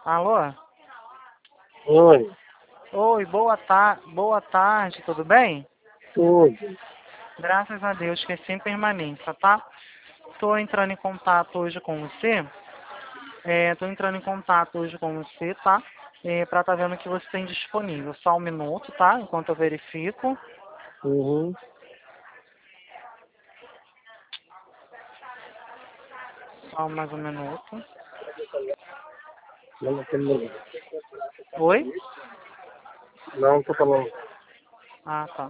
Alô? Oi, Oi, boa tarde, tudo bem? tudo. Graças a Deus que é sem permanência, tá? Tô entrando em contato hoje com você. Tô entrando em contato hoje com você, tá? Pra tá vendo o que você tem disponível. Só um minuto, tá? Enquanto eu verifico. Uhum. Só mais um minuto. Não, não tem ninguém. Oi? Não, tô falando. Ah, tá.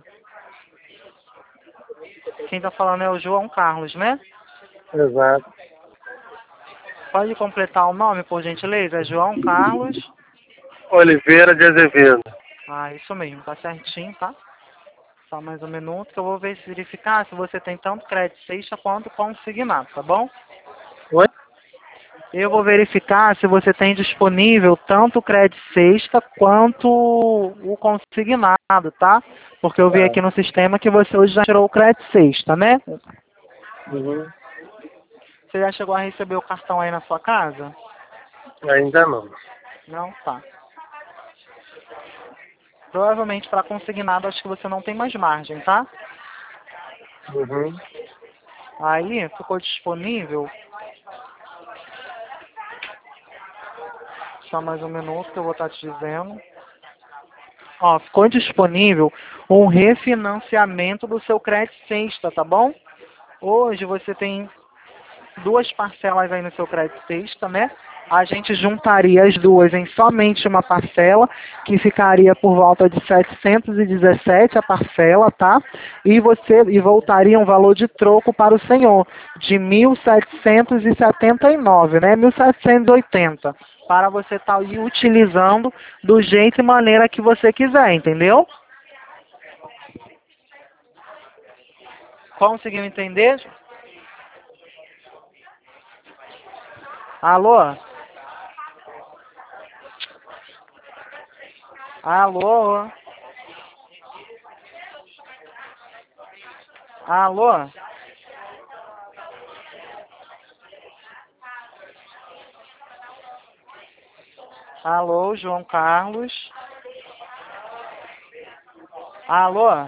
Quem tá falando é o João Carlos, né? Exato. Pode completar o nome, por gentileza? É João Carlos. Oliveira de Azevedo. Ah, isso mesmo, tá certinho, tá? Só mais um minuto que eu vou verificar se você tem tanto crédito sexta quanto consignado, tá bom? Oi? Eu vou verificar se você tem disponível tanto o crédito sexta quanto o consignado, tá? Porque eu vi Tá. aqui no sistema que você hoje já tirou o crédito sexta, né? Uhum. Você já chegou a receber o cartão aí na sua casa? Ainda não. Não? Tá. Provavelmente para consignado acho que você não tem mais margem, tá? Uhum. Aí ficou disponível. Só mais um minuto que eu vou estar te dizendo. Ó, ficou disponível um refinanciamento do seu crédito sexta, tá bom? Hoje você tem duas parcelas aí no seu crédito sexta, né? A gente juntaria as duas em somente uma parcela, que ficaria por volta de 717 a parcela, tá? E voltaria um valor de troco para o senhor de 1.779, né? 1.780, para você estar aí utilizando do jeito e maneira que você quiser, entendeu? Conseguiu entender? Alô? Alô? Alô? Alô, João Carlos? Alô?